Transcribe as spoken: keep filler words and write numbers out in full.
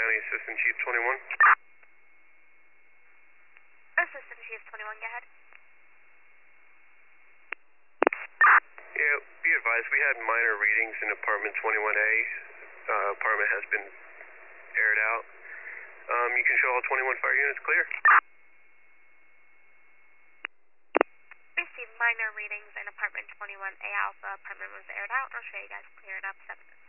County Assistant Chief twenty-one. Assistant Chief twenty-one, go ahead. Yeah, be advised, we had minor readings in apartment twenty-one A. Uh, apartment has been aired out. Um, you can show all twenty-one fire units clear. We see minor readings in apartment twenty-one A Alpha. Apartment was aired out. I'll show you guys clear it up. Seven.